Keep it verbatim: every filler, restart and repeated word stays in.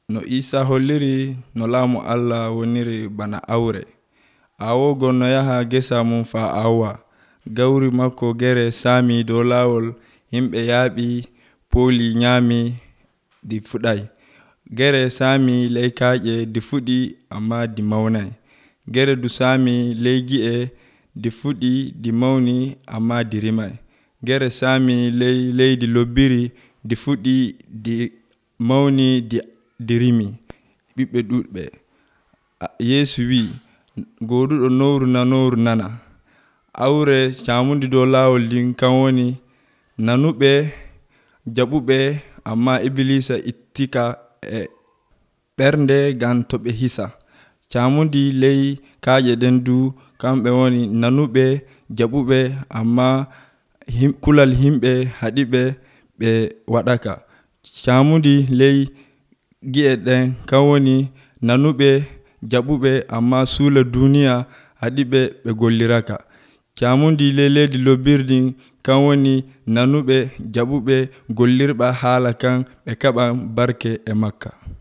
no Isa holliri no laamu Allah woniri bana awre. Awogo no yaha gesa mum fa awa. Gawri makko gere sami dow lawol, himɓe yaaɓi poli nyami di fuɗai. Gere sami ley kaaƴe di fuɗi amma di mawnai. Gere du sami ley gi'e di fuɗi di mawni amma di rimai. Gere sami ley leydi lobbiri di fuɗi di mawni di, di rimi. Ɓiɓɓe ɗuɗɓe. Yesu wi goduɗo nowru nanowru nana. Awre camundi dow lawol din kan woni nanuɓe jaɓuɓe amma Iblisa ittika e ɓernde gan to ɓe hisa. Camundi ley kaaƴe den du kamɓe woni nanuɓe jaɓuɓe amma him, kulal himɓe haɗiɓe ɓe waɗaka. Camundi ley gi'e ɗen kan woni nanuɓe jaɓuɓe amma suula duniya haɗiɓe ɓe golliraka. Camundi ley leydi lobbirɗin kan woni nanuɓe jaɓuɓe gollirɓa haala kan ɓe kaɓan barke e makka.